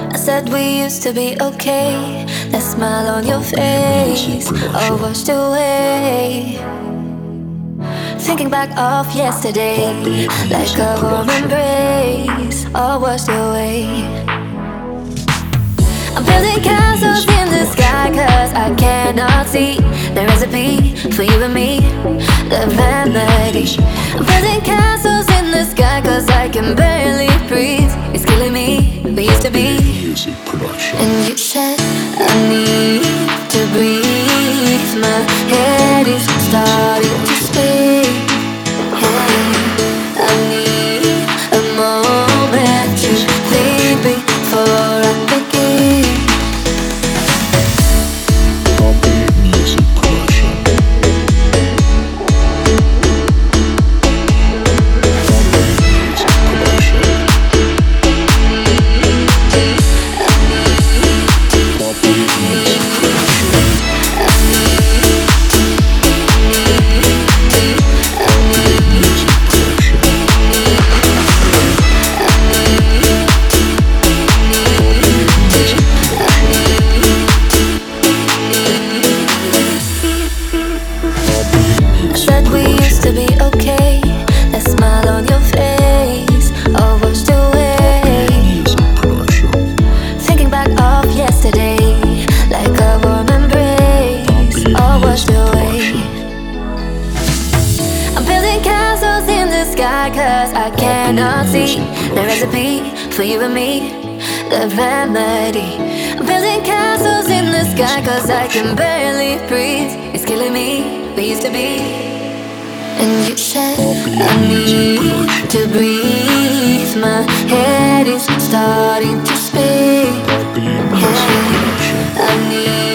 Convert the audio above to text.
I said we used to be okay. That smile on your face, all washed away. Thinking back of yesterday, like a warm embrace, all washed away. I'm building castles in the sky, cause I cannot see the recipe for you and me, the remedy. I'm building castles in the sky, cause I can barely breathe. It's killing me, we used to be. And you said I need to breathe. My head is starting to spin. I need a moment to think before I begin. Cause I cannot see the recipe for you and me, the remedy. I'm building castles in the sky, cause I can barely breathe. It's killing me, we used to be. And you said I need to breathe. My head is starting to spin. Yeah, I need